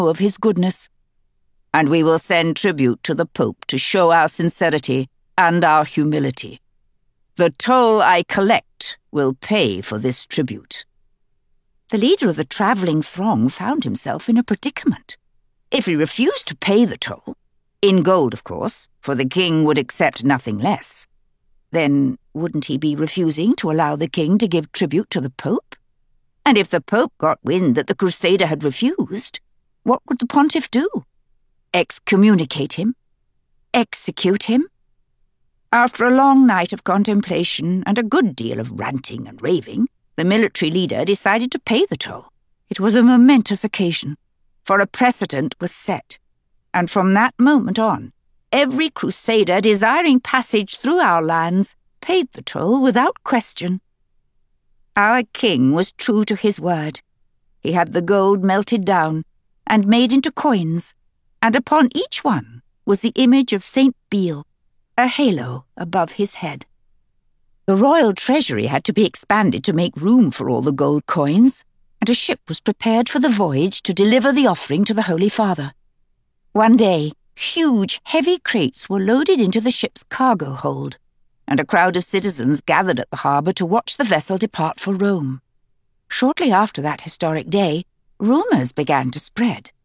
of his goodness. And we will send tribute to the Pope to show our sincerity and our humility. The toll I collect will pay for this tribute." The leader of the travelling throng found himself in a predicament. If he refused to pay the toll, in gold, of course, for the king would accept nothing less, then wouldn't he be refusing to allow the king to give tribute to the Pope? And if the Pope got wind that the Crusader had refused, what would the pontiff do? Excommunicate him? Execute him? After a long night of contemplation and a good deal of ranting and raving, the military leader decided to pay the toll. It was a momentous occasion, for a precedent was set, and from that moment on, every crusader desiring passage through our lands paid the toll without question. Our king was true to his word. He had the gold melted down and made into coins, and upon each one was the image of St. Beal, a halo above his head. The royal treasury had to be expanded to make room for all the gold coins, and a ship was prepared for the voyage to deliver the offering to the Holy Father. One day, huge, heavy crates were loaded into the ship's cargo hold, and a crowd of citizens gathered at the harbour to watch the vessel depart for Rome. Shortly after that historic day, rumours began to spread